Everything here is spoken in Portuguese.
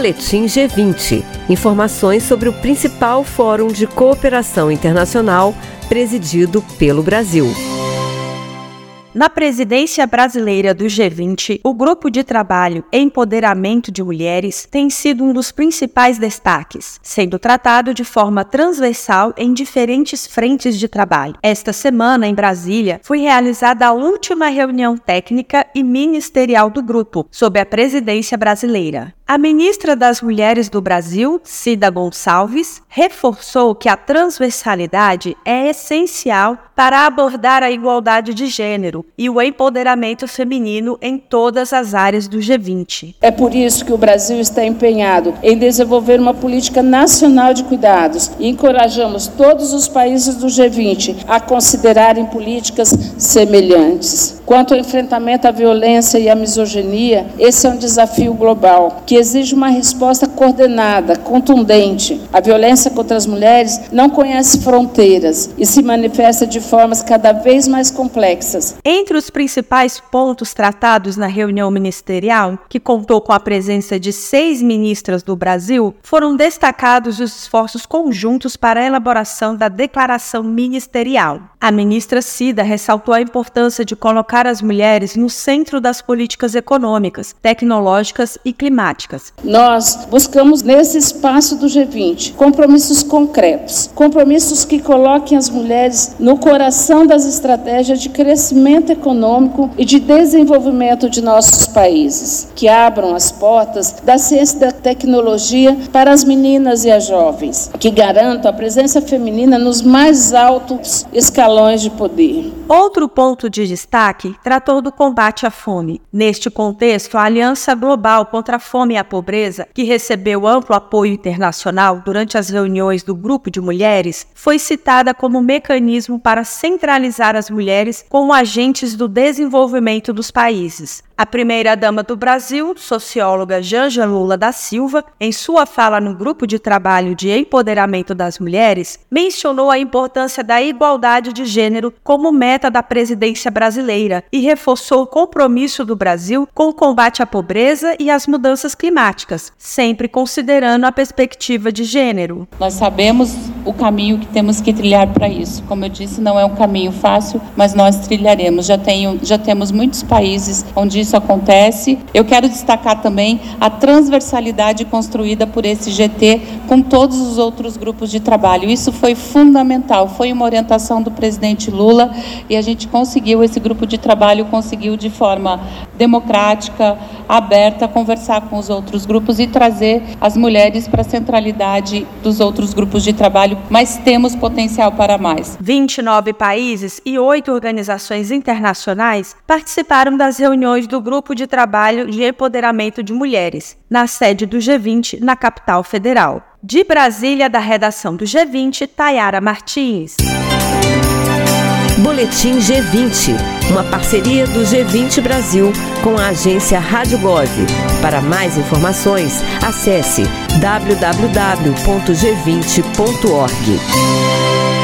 Boletim G20. Informações sobre o principal fórum de cooperação internacional presidido pelo Brasil. Na presidência brasileira do G20, o Grupo de Trabalho Empoderamento de Mulheres tem sido um dos principais destaques, sendo tratado de forma transversal em diferentes frentes de trabalho. Esta semana, em Brasília, foi realizada a última reunião técnica e ministerial do grupo, sob a presidência brasileira. A ministra das Mulheres do Brasil, Cida Gonçalves, reforçou que a transversalidade é essencial para abordar a igualdade de gênero e o empoderamento feminino em todas as áreas do G20. É por isso que o Brasil está empenhado em desenvolver uma política nacional de cuidados e encorajamos todos os países do G20 a considerarem políticas semelhantes. Quanto ao enfrentamento à violência e à misoginia, esse é um desafio global que exige uma resposta coordenada, contundente. A violência contra as mulheres não conhece fronteiras e se manifesta de formas cada vez mais complexas. Entre os principais pontos tratados na reunião ministerial, que contou com a presença de 6 ministras do Brasil, foram destacados os esforços conjuntos para a elaboração da declaração ministerial. A ministra Cida ressaltou a importância de colocar as mulheres no centro das políticas econômicas, tecnológicas e climáticas. Nós buscamos nesse espaço do G20 compromissos concretos, compromissos que coloquem as mulheres no coração das estratégias de crescimento econômico e de desenvolvimento de nossos países, que abram as portas da ciência e da tecnologia para as meninas e as jovens, que garantam a presença feminina nos mais altos escalões de poder. Outro ponto de destaque tratou do combate à fome. Neste contexto, a Aliança Global contra a Fome e a Pobreza, que recebeu amplo apoio internacional durante as reuniões do Grupo de Mulheres, foi citada como mecanismo para centralizar as mulheres como agentes do desenvolvimento dos países. A primeira-dama do Brasil, socióloga Janja Lula da Silva, em sua fala no Grupo de Trabalho de Empoderamento das Mulheres, mencionou a importância da igualdade de gênero como meta da presidência brasileira e reforçou o compromisso do Brasil com o combate à pobreza e às mudanças climáticas, sempre considerando a perspectiva de gênero. Nós sabemos o caminho que temos que trilhar para isso. Como eu disse, não é um caminho fácil, mas nós trilharemos. Já temos muitos países onde isso acontece. Eu quero destacar também a transversalidade construída por esse GT com todos os outros grupos de trabalho. Isso foi fundamental, foi uma orientação do presidente Lula e a gente conseguiu, esse grupo de trabalho conseguiu de forma democrática, aberta, conversar com os outros grupos e trazer as mulheres para a centralidade dos outros grupos de trabalho, mas temos potencial para mais. 29 países e 8 organizações internacionais participaram das reuniões do Grupo de Trabalho de Empoderamento de Mulheres, na sede do G20, na capital federal. De Brasília, da redação do G20, Tayara Martins. Boletim G20, uma parceria do G20 Brasil com a agência Rádio Gov. Para mais informações, acesse www.g20.org.